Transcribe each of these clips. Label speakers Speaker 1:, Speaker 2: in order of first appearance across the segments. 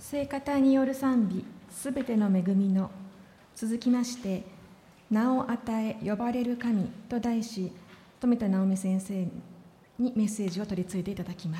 Speaker 1: 聖歌による賛美すべての恵みの、続きまして名を与え呼ばれる神と題し、富田直美先生にメッセージを取り次いでいただきます。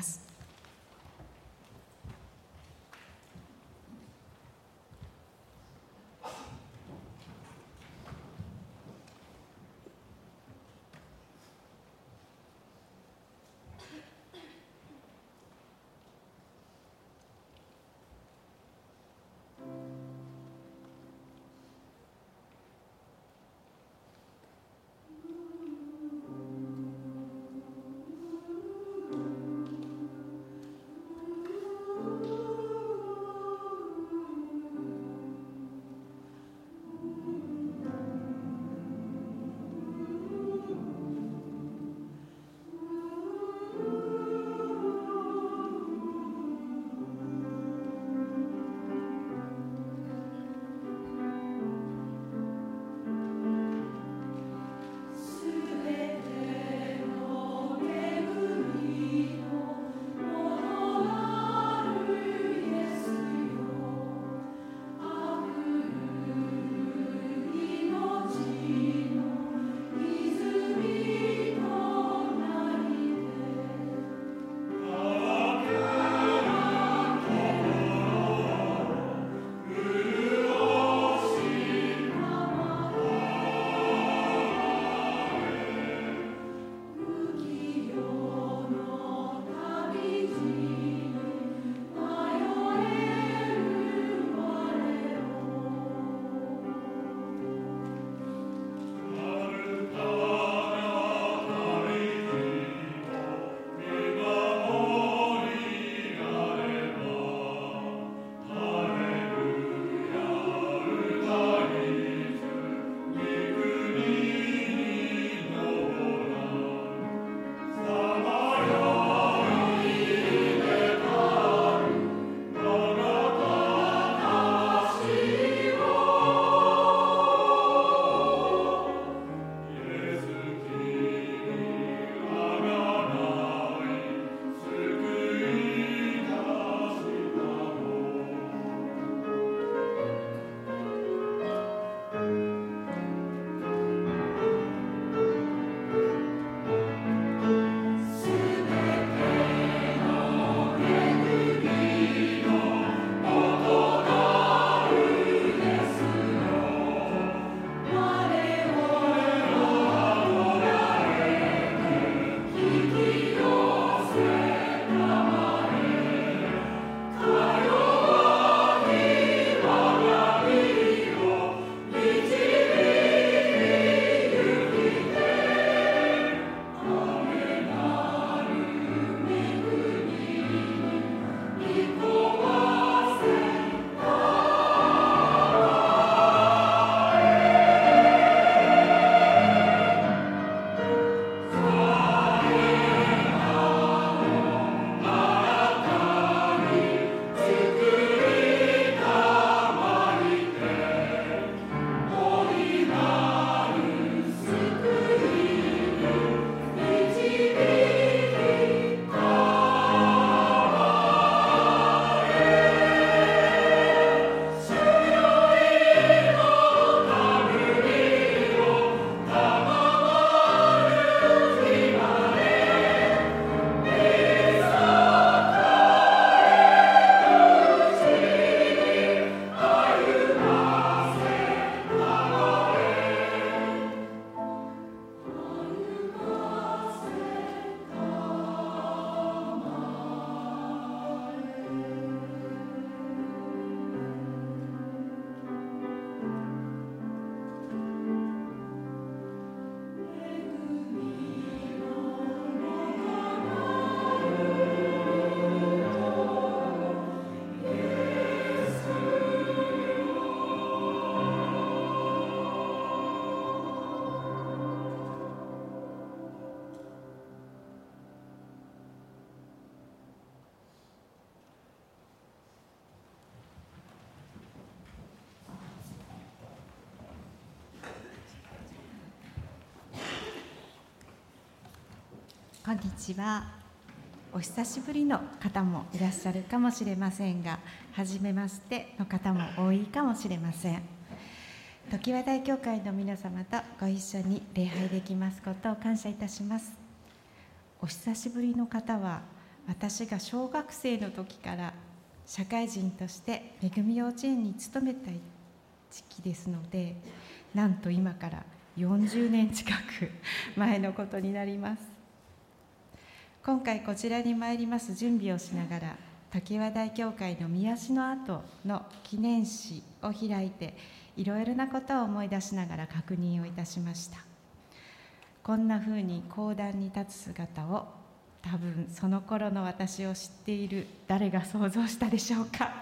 Speaker 2: こんにちは。 お久しぶりの方もいらっしゃるかもしれませんが、初めましての方も多いかもしれません。常盤台教会の皆様とご一緒に礼拝できますことを感謝いたします。お久しぶりの方は、私が小学生の時から社会人として恵み幼稚園に勤めた時期ですので、なんと今から40年近く前のことになります。今回こちらに参ります準備をしながら、常盤台教会の御足の跡の記念誌を開いて、いろいろなことを思い出しながら確認をいたしました。こんなふうに講談に立つ姿を、多分その頃の私を知っている誰が想像したでしょうか。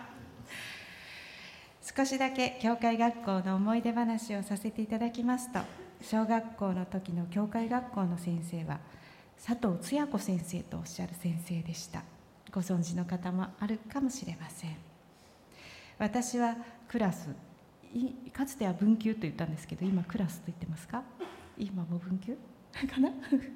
Speaker 2: 少しだけ教会学校の思い出話をさせていただきますと、小学校の時の教会学校の先生は佐藤つや子先生とおっしゃる先生でした。ご存知の方もあるかもしれません。私はクラス、かつては文級と言ったんですけど、今クラスと言ってますか？今も文級かな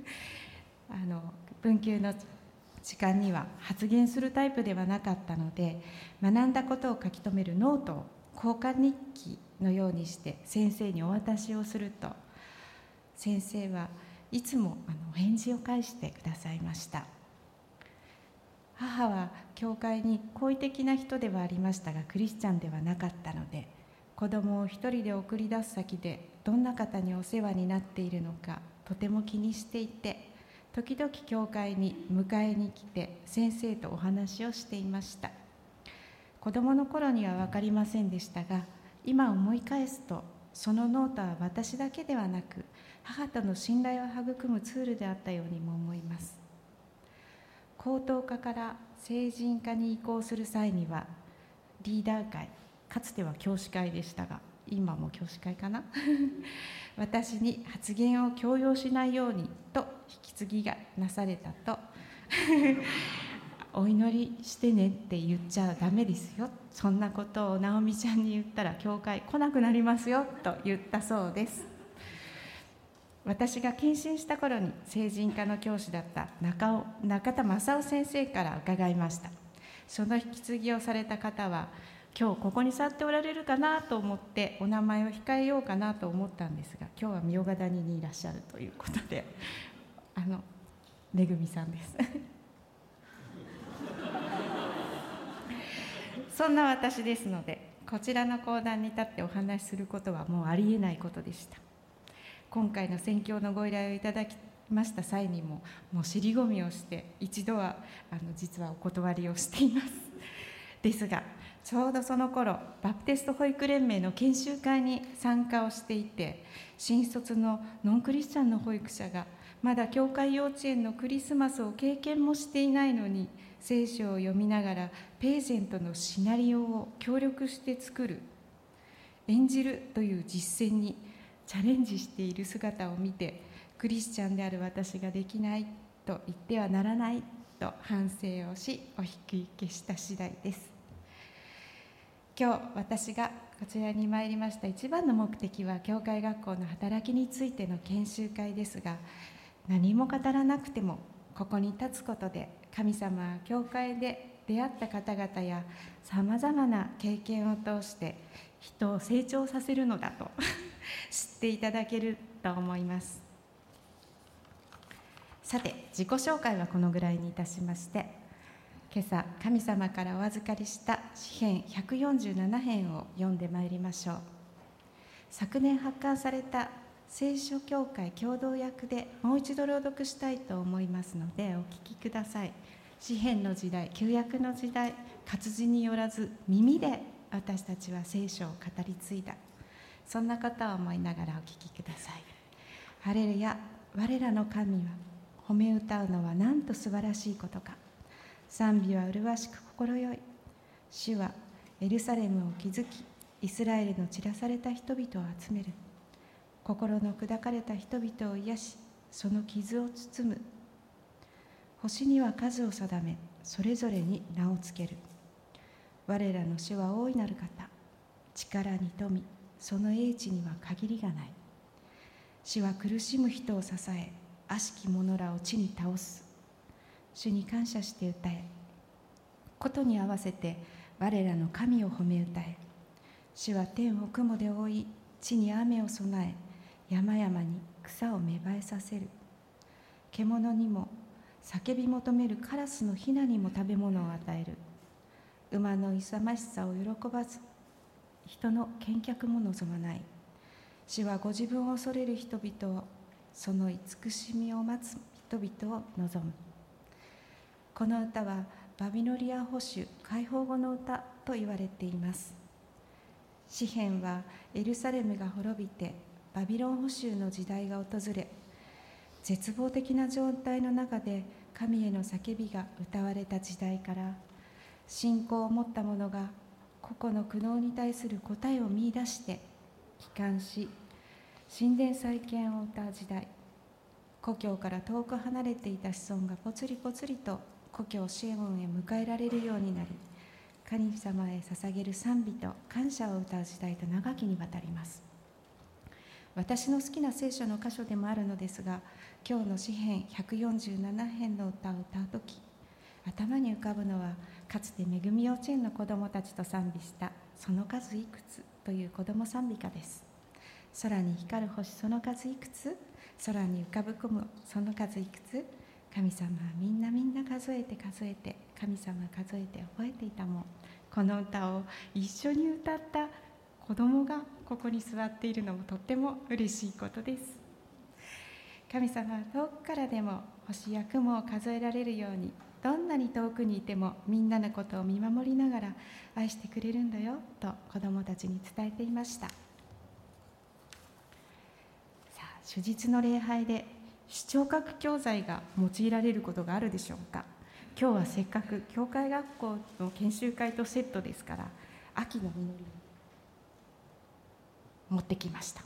Speaker 2: 文級の時間には発言するタイプではなかったので、学んだことを書き留めるノートを交換日記のようにして先生にお渡しをすると、先生はいつもお返事を返してくださいました。母は教会に好意的な人ではありましたが、クリスチャンではなかったので、子供を一人で送り出す先でどんな方にお世話になっているのかとても気にしていて、時々教会に迎えに来て先生とお話をしていました。子供の頃には分かりませんでしたが、今思い返すと、そのノートは私だけではなく母との信頼を育むツールであったようにも思います。高等科から成人科に移行する際には、リーダー会、かつては教師会でしたが今も教師会かな私に発言を強要しないようにと引き継ぎがなされたとお祈りしてねって言っちゃダメですよ、そんなことを直美ちゃんに言ったら教会来なくなりますよと言ったそうです。私が献身した頃に成人科の教師だった中田正夫先生から伺いました。その引き継ぎをされた方は今日ここに座っておられるかなと思ってお名前を控えようかなと思ったんですが、今日は茗荷谷にいらっしゃるということで、めぐみさんですそんな私ですので、こちらの講談に立ってお話しすることはもうありえないことでした。今回の宣教のご依頼をいただきました際にも、もう尻込みをして一度は実はお断りをしています。ですがちょうどその頃、バプテスト保育連盟の研修会に参加をしていて、新卒のノンクリスチャンの保育者がまだ教会幼稚園のクリスマスを経験もしていないのに、聖書を読みながらページェントのシナリオを協力して作る、演じるという実践にチャレンジしている姿を見て、クリスチャンである私ができないと言ってはならないと反省をし、お引き受けした次第です。今日私がこちらに参りました一番の目的は、教会学校の働きについての研修会ですが、何も語らなくてもここに立つことで、神様は教会で出会った方々やさまざまな経験を通して人を成長させるのだと知っていただけると思います。さて、自己紹介はこのぐらいにいたしまして、今朝神様からお預かりした詩編147編を読んでまいりましょう。昨年発刊された聖書協会共同訳でもう一度朗読したいと思いますのでお聞きください。詩編の時代、旧約の時代、活字によらず耳で私たちは聖書を語り継いだ、そんなことを思いながらお聞きください。ハレルヤ、我らの神は褒め歌うのはなんと素晴らしいことか。賛美は麗しく心よい。主はエルサレムを築き、イスラエルの散らされた人々を集める。心の砕かれた人々を癒し、その傷を包む。星には数を定め、それぞれに名をつける。我らの主は大いなる方、力に富、その英知には限りがない。主は苦しむ人を支え、悪しき者らを地に倒す。 主に感謝して歌え。ことに合わせて我らの神を褒め歌え。主は天を雲で覆い、地に雨を備え、山々に草を芽生えさせる。獣にも叫び求めるカラスのヒナにも食べ物を与える。馬の勇ましさを喜ばず、人の見客も望まない。主はご自分を恐れる人々を、その慈しみを待つ人々を望む。この歌はバビロニア保守解放後の歌と言われています。詩篇はエルサレムが滅びてバビロン捕囚の時代が訪れ、絶望的な状態の中で神への叫びが歌われた時代から、信仰を持った者が個々の苦悩に対する答えを見出して帰還し、神殿再建を歌う時代、故郷から遠く離れていた子孫がぽつりぽつりと故郷シエモンへ迎えられるようになり、神様へ捧げる賛美と感謝を歌う時代と長きにわたります。私の好きな聖書の箇所でもあるのですが、今日の詩編147編の歌を歌うとき、頭に浮かぶのはかつて恵み幼稚園の子どもたちと賛美したその数いくつという子ども賛美歌です。空に光る星その数いくつ、空に浮かぶ雲その数いくつ、神様はみんな数えて数えて、神様数えて覚えていたもん。この歌を一緒に歌った子供がここに座っているのもとっても嬉しいことです。神様は遠くからでも星や雲を数えられるように、どんなに遠くにいてもみんなのことを見守りながら愛してくれるんだよと子供たちに伝えていました。さあ、主日の礼拝で視聴覚教材が用いられることがあるでしょうか。今日はせっかく教会学校の研修会とセットですから、秋の実りを持ってきました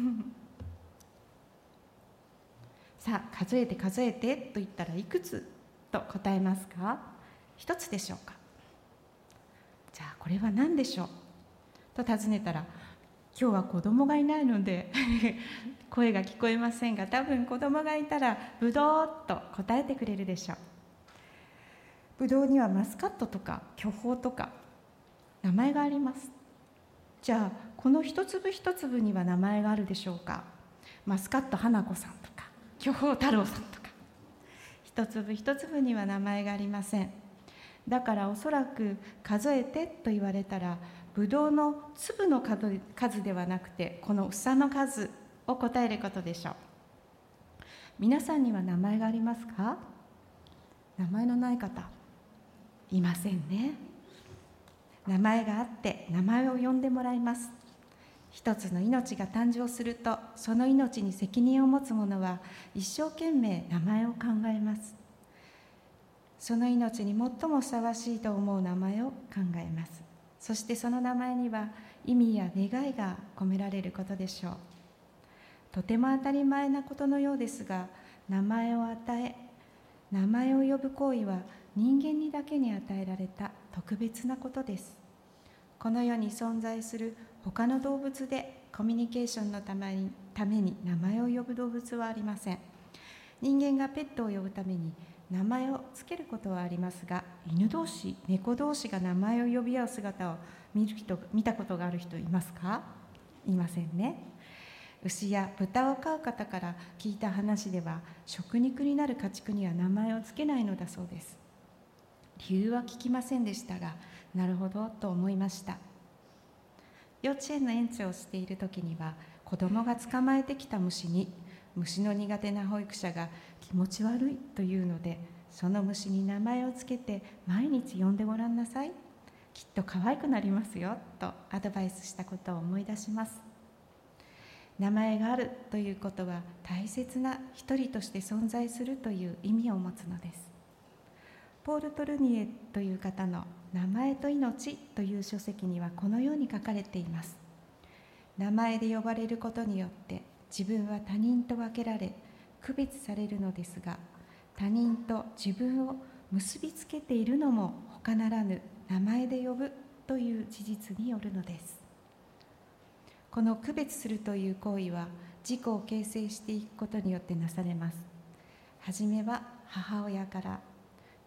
Speaker 2: さあ、数えて数えてと言ったらいくつと答えますか？一つでしょうか？じゃあこれは何でしょうと尋ねたら、今日は子供がいないので声が聞こえませんが、多分子供がいたらブドウと答えてくれるでしょう。ブドウにはマスカットとか巨峰とか名前があります。じゃあこの一粒一粒には名前があるでしょうか？マスカット花子さんとか巨峰太郎さんとか、一粒一粒には名前がありません。だからおそらく数えてと言われたら、ブドウの粒の数ではなくて、この房の数を答えることでしょう。皆さんには名前がありますか？名前のない方いませんね。名前があって名前を呼んでもらいます。一つの命が誕生すると、その命に責任を持つ者は一生懸命名前を考えます。その命に最もふさわしいと思う名前を考えます。そしてその名前には意味や願いが込められることでしょう。とても当たり前なことのようですが、名前を与え、名前を呼ぶ行為は人間にだけに与えられた特別なことです。この世に存在する他の動物でコミュニケーションのために名前を呼ぶ動物はありません。人間がペットを呼ぶために名前をつけることはありますが、犬同士、猫同士が名前を呼び合う姿を見たことがある人いますか？いませんね。牛や豚を飼う方から聞いた話では、食肉になる家畜には名前をつけないのだそうです。理由は聞きませんでしたが、なるほどと思いました。幼稚園の園長をしている時には、子供が捕まえてきた虫に、虫の苦手な保育者が気持ち悪いというので、その虫に名前をつけて毎日呼んでごらんなさい、きっと可愛くなりますよとアドバイスしたことを思い出します。名前があるということは、大切な一人として存在するという意味を持つのです。ポール・トルニエという方の名前と命という書籍にはこのように書かれています。名前で呼ばれることによって自分は他人と分けられ区別されるのですが、他人と自分を結びつけているのも他ならぬ名前で呼ぶという事実によるのです。この区別するという行為は自己を形成していくことによってなされます。はじめは母親から、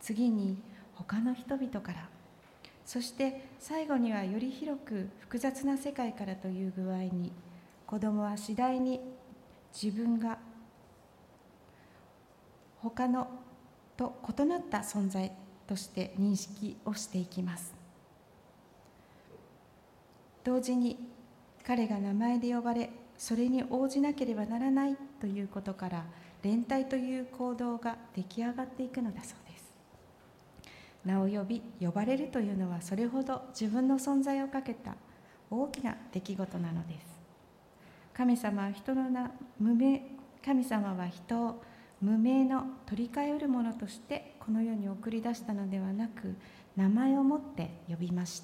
Speaker 2: 次に他の人々から、そして最後にはより広く複雑な世界からという具合に、子供は次第に自分が他のと異なった存在として認識をしていきます。同時に彼が名前で呼ばれ、それに応じなければならないということから、連帯という行動が出来上がっていくのだそうです。名を呼び呼ばれるというのは、それほど自分の存在をかけた大きな出来事なのです。神様は人を無名の取り替えうるものとしてこの世に送り出したのではなく、名前をもって呼びました。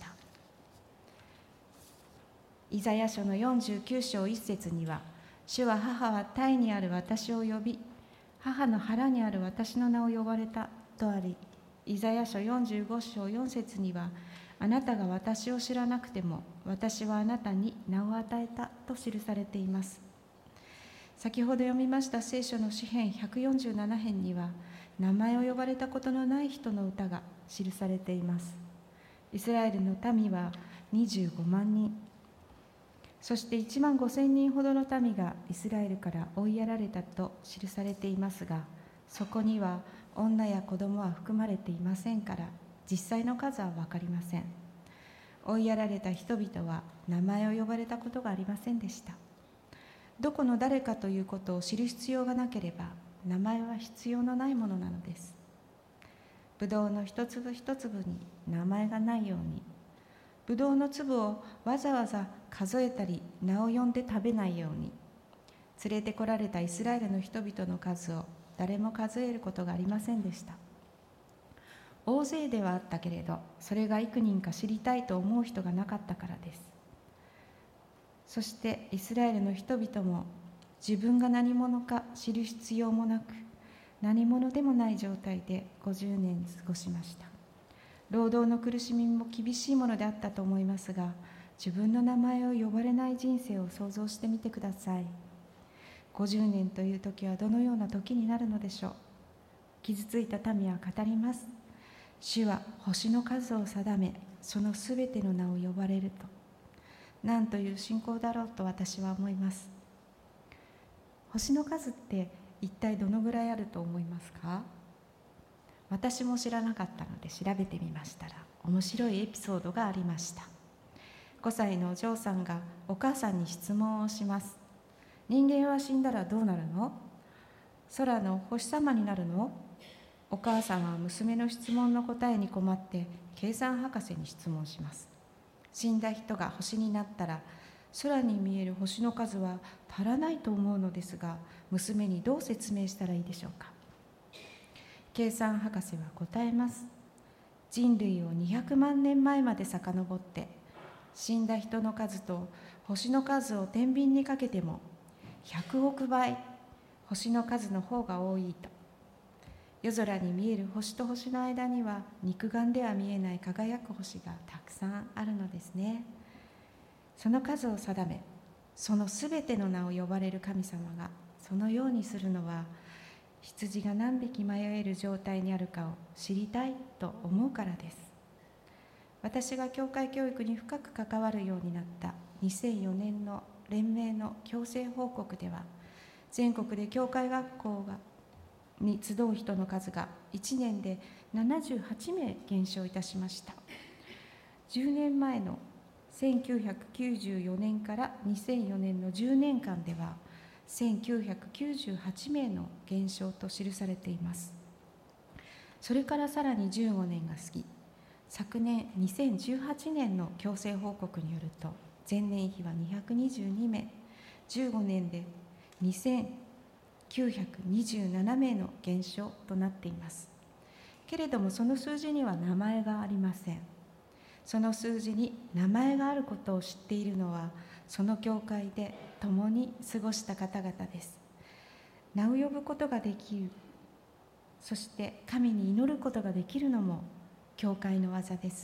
Speaker 2: イザヤ書の49章1節には、主は母は胎にある私を呼び、母の腹にある私の名を呼ばれたとあり、イザヤ書45章4節には、あなたが私を知らなくても私はあなたに名を与えたと記されています。先ほど読みました聖書の詩編147編には、名前を呼ばれたことのない人の歌が記されています。イスラエルの民は25万人、そして1万5千人ほどの民がイスラエルから追いやられたと記されていますが、そこには女や子供は含まれていませんから、実際の数は分かりません。追いやられた人々は名前を呼ばれたことがありませんでした。どこの誰かということを知る必要がなければ、名前は必要のないものなのです。ぶどうの一粒一粒に名前がないように、ぶどうの粒をわざわざ数えたり名を呼んで食べないように、連れてこられたイスラエルの人々の数を誰も数えることがありませんでした。大勢ではあったけれど、それが幾人か知りたいと思う人がなかったからです。そしてイスラエルの人々も自分が何者か知る必要もなく、何者でもない状態で50年過ごしました。労働の苦しみも厳しいものであったと思いますが、自分の名前を呼ばれない人生を想像してみてください。50年という時はどのような時になるのでしょう。傷ついた民は語ります。主は星の数を定め、そのすべての名を呼ばれると。なんという信仰だろうと私は思います。星の数って一体どのぐらいあると思いますか？私も知らなかったので調べてみましたら、面白いエピソードがありました。5歳のお嬢さんがお母さんに質問をします。人間は死んだらどうなるの？空の星様になるの？お母さんは娘の質問の答えに困って計算博士に質問します。死んだ人が星になったら、空に見える星の数は足らないと思うのですが、娘にどう説明したらいいでしょうか。計算博士は答えます。人類を200万年前まで遡って、死んだ人の数と星の数を天秤にかけても100億倍星の数の方が多いと。夜空に見える星と星の間には肉眼では見えない輝く星がたくさんあるのですね。その数を定め、そのすべての名を呼ばれる神様がそのようにするのは、羊が何匹迷える状態にあるかを知りたいと思うからです。私が教会教育に深く関わるようになった2004年の連盟の強制報告では、全国で教会学校に集う人の数が1年で78名減少いたしました。10年前の1994年から2004年の10年間では1998名の減少と記されています。それからさらに15年が過ぎ、昨年2018年の強制報告によると、前年比は222名、15年で2927名の減少となっています。けれどもその数字には名前がありません。その数字に名前があることを知っているのは、その教会で共に過ごした方々です。名を呼ぶことができる、そして神に祈ることができるのも教会の技です。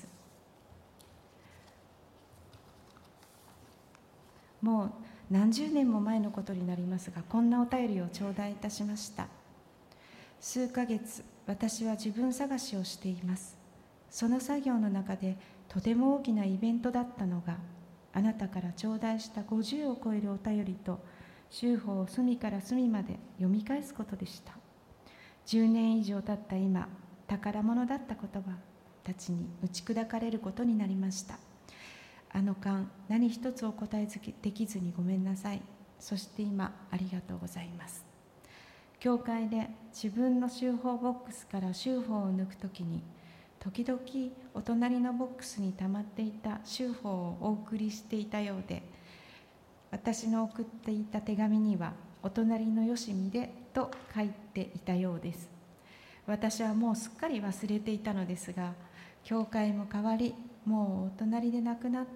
Speaker 2: もう何十年も前のことになりますが、こんなお便りを頂戴いたしました。 数ヶ月、私は自分探しをしています。その作業の中でとても大きなイベントだったのが、あなたから頂戴した50を超えるお便りと修法を隅から隅まで読み返すことでした。10年以上経った今、宝物だった言葉たちに打ち砕かれることになりました。あの間、何一つお答えできずにごめんなさい。そして今、ありがとうございます。教会で自分の修法ボックスから修法を抜くときに、時々お隣のボックスに溜まっていた修法をお送りしていたようで、私の送っていた手紙には、お隣のよしみでと書いていたようです。私はもうすっかり忘れていたのですが、教会も変わり、もうお隣で亡くな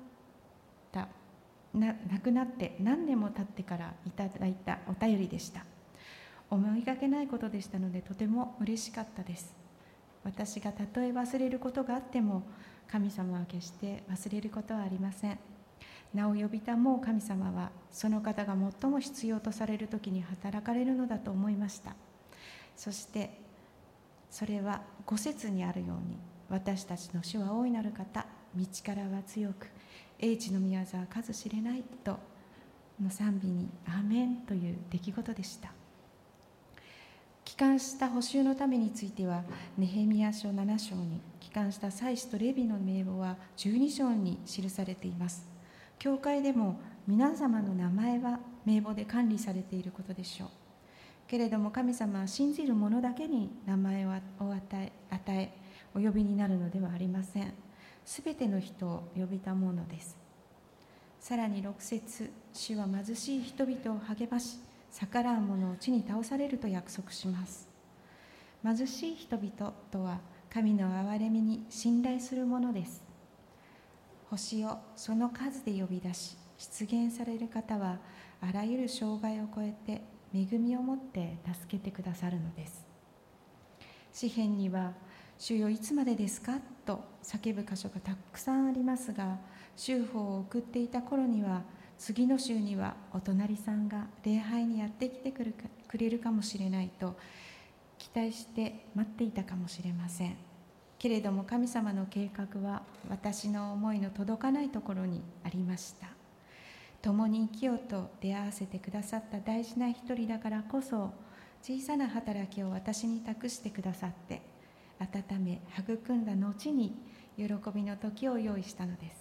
Speaker 2: って何年も経ってからいただいたお便りでした。思いがけないことでしたので、とても嬉しかったです。私がたとえ忘れることがあっても、神様は決して忘れることはありません。名を呼びたもう神様は、その方が最も必要とされるときに働かれるのだと思いました。そしてそれは5節にあるように、私たちの主は大いなる方、道からは強く、英知の御業は数知れないとの賛美にアーメンという出来事でした。帰還した補修のためについては、ネヘミヤ書7章に、帰還した祭司とレビの名簿は12章に記されています。教会でも皆様の名前は名簿で管理されていることでしょう。けれども神様は信じる者だけに名前を与えお呼びになるのではありません。すべての人を呼びたものです。さらに6節、主は貧しい人々を励まし、逆らう者を地に倒されると約束します。貧しい人々とは、神の憐れみに信頼する者です。星をその数で呼び出し、出現される方は、あらゆる障害を超えて恵みをもって助けてくださるのです。詩編には、主よいつまでですかと叫ぶ箇所がたくさんありますが、修法を送っていた頃には、次の週にはお隣さんが礼拝にやってきてくれるかもしれないと期待して待っていたかもしれません。けれども神様の計画は私の思いの届かないところにありました。共に生きようと出会わせてくださった大事な一人だからこそ、小さな働きを私に託してくださって、温め育んだ後に喜びの時を用意したのです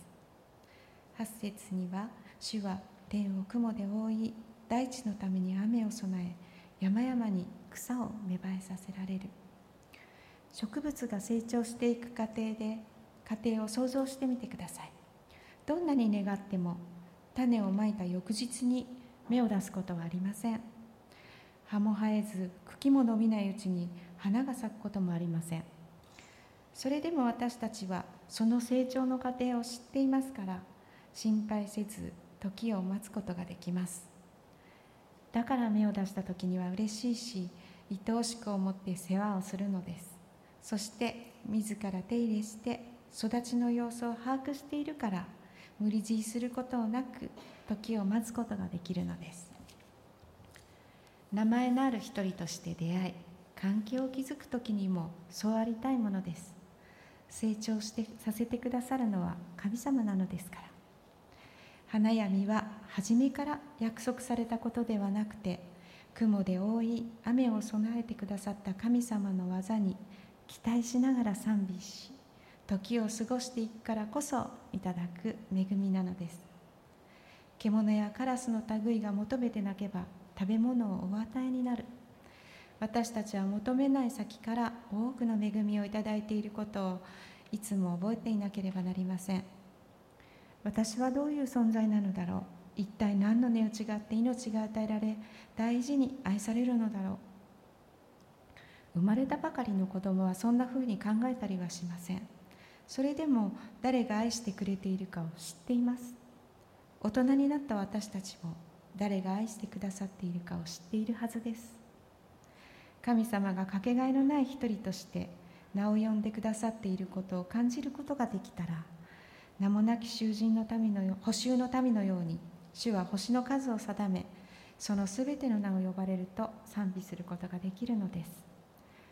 Speaker 2: 。8節には、主は天を雲で覆い、大地のために雨を備え、山々に草を芽生えさせられる。植物が成長していく過程を想像してみてください。どんなに願っても、種をまいた翌日に芽を出すことはありません。葉も生えず、茎も伸びないうちに花が咲くこともありません。それでも私たちはその成長の過程を知っていますから、心配せず時を待つことができます。だから芽を出した時には嬉しいし、愛おしく思って世話をするのです。そして自ら手入れして育ちの様子を把握しているから、無理強いすることなく時を待つことができるのです。名前のある一人として出会い、関係を築く時にもそうありたいものです。成長させてくださるのは神様なのですから。花や実は初めから約束されたことではなくて、雲で覆い雨を備えてくださった神様の技に期待しながら賛美し、時を過ごしていくからこそいただく恵みなのです。獣やカラスの類が求めてなけば食べ物をお与えになる。私たちは求めない先から多くの恵みをいただいていることをいつも覚えていなければなりません。私はどういう存在なのだろう。一体何の値打ちがあって命が与えられ、大事に愛されるのだろう。生まれたばかりの子供はそんなふうに考えたりはしません。それでも誰が愛してくれているかを知っています。大人になった私たちも誰が愛してくださっているかを知っているはずです。神様がかけがえのない一人として名を呼んでくださっていることを感じることができたら、名もなき囚人の民の捕囚の民のように、主は星の数を定め、そのすべての名を呼ばれると賛美することができるのです。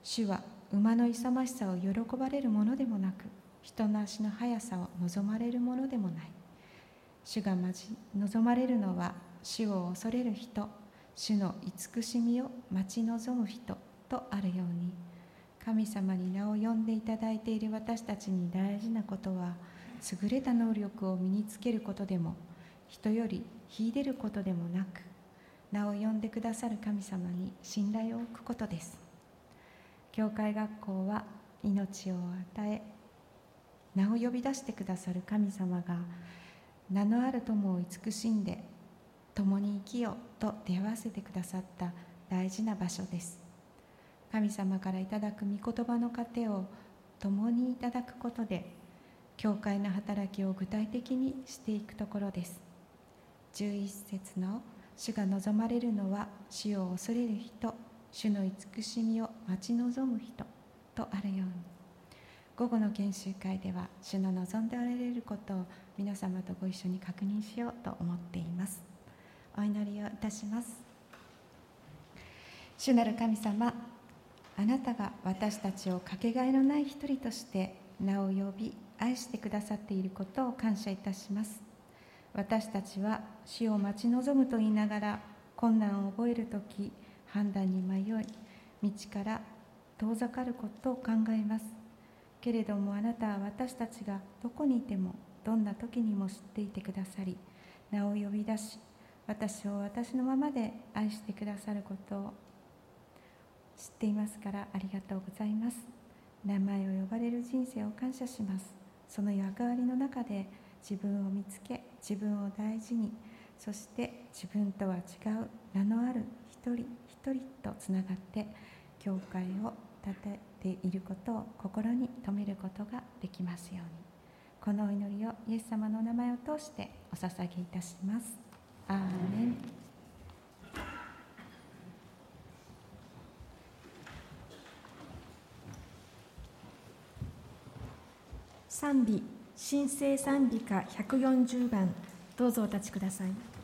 Speaker 2: 主は馬の勇ましさを喜ばれるものでもなく、人の足の速さを望まれるものでもない。主が望まれるのは、主を恐れる人、主の慈しみを待ち望む人とあるように、神様に名を呼んでいただいている私たちに大事なことは、優れた能力を身につけることでも、人より秀でることでもなく、名を呼んでくださる神様に信頼を置くことです。教会学校は命を与え、名を呼び出してくださる神様が、名のある友を慈しんで共に生きよと出会わせてくださった大事な場所です。神様からいただく御言葉の糧を共にいただくことで、教会の働きを具体的にしていくところです。11節の主が望まれるのは、主を恐れる人、主の慈しみを待ち望む人とあるように、午後の研修会では主の望んでおられることを皆様とご一緒に確認しようと思っています。お祈りをいたします。主なる神様、あなたが私たちをかけがえのない一人として名を呼び愛してくださっていることを感謝いたします。私たちは主を待ち望むと言いながら、困難を覚えるとき判断に迷い、道から遠ざかることを考えます。けれどもあなたは私たちがどこにいてもどんな時にも知っていてくださり、名を呼び出し、私を私のままで愛してくださることを知っていますから、ありがとうございます。名前を呼ばれる人生を感謝します。その役割の中で自分を見つけ、自分を大事に、そして自分とは違う名のある一人一人とつながって教会を立てていることを心に留めることができますように、このお祈りをイエス様のお名前を通してお捧げいたします。アーメン。
Speaker 1: 賛美、新生賛美歌140番、どうぞお立ちください。